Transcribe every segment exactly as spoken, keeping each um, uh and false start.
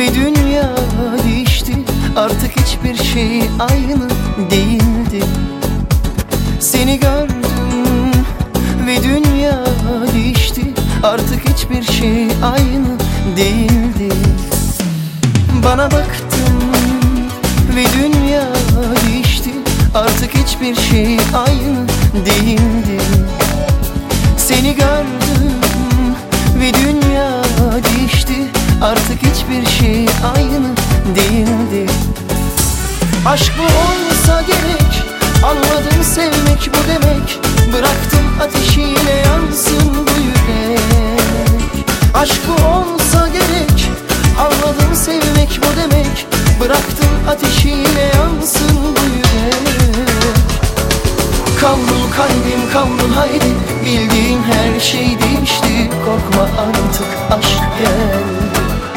Ve dünya değişti, artık hiçbir şey aynı değildi. Seni gördüm ve dünya değişti, artık hiçbir şey aynı değildi. Bana baktım ve dünya değişti, artık hiçbir şey aynı değildi. Seni gördüm ve dünya değişti, artık hiçbir şey aynı değildi. Aşk bu olsa gerek, anladım sevmek bu demek. Bıraktım ateşiyle yansın bu yürek. Aşk bu olsa gerek, anladım sevmek bu demek. Bıraktım ateşiyle yansın bu yürek. Kavrul kalbim kavrul haydi, bildiğim her şey değişti. Korkma artık aşk geldi.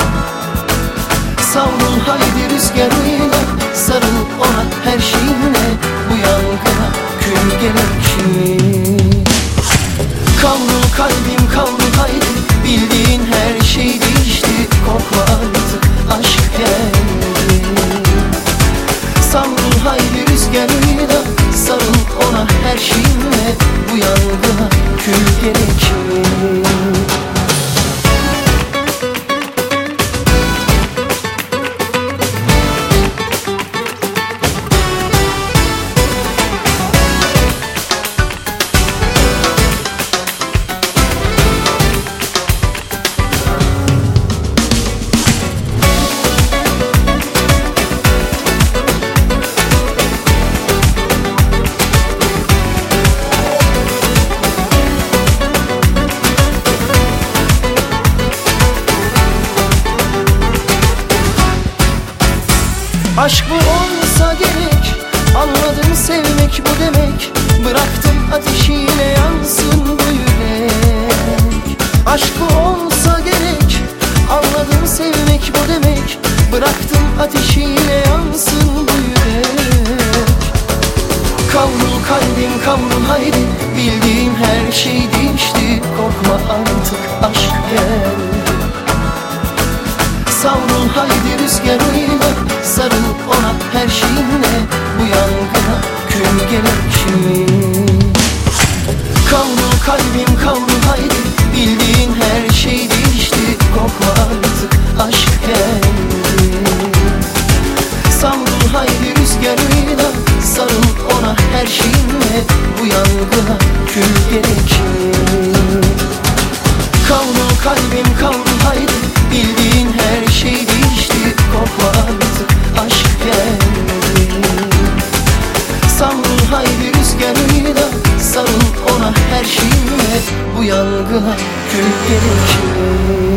Savrul haydi rüzgarıyla, sarıl ona her şeyinle. Bu yangına kül gerekli. Kavrul kalbim kavrul haydi, bildiğin her şey değişti. Korkma artık aşk geldi. Savrul haydi rüzgarıyla, sarıl ona her şeyinle. Bu yangına kül gerekli. Aşk bu olsa gerek, anladım sevmek bu demek. Bıraktım ateşiyle yansın bu yürek. Aşk bu olsa gerek, anladım sevmek bu demek. Bıraktım ateşiyle yansın bu yürek. Kavrul kalbim kavrul haydi, bildiğim her şey değişti. Korkma artık aşk geldi. Savrul haydi rüzgarıyla, sarıl ona her şeyinle. Bu yangına kül gerekli. Kavrul kalbim kavrul haydi, bildiğin her şey değişti. Korkma artık aşk geldi. Savrul haydi rüzgarıyla, sarıl ona her şeyinle. Bu yangına kül gerekli. Kavrul kalbim kavrul haydi, bildiğin her şey değişti. Korkma artık aşk geldi. Savrul haydi rüzgarıyla, sarıl ona her şeyinle. Bu yangına kül gerekli.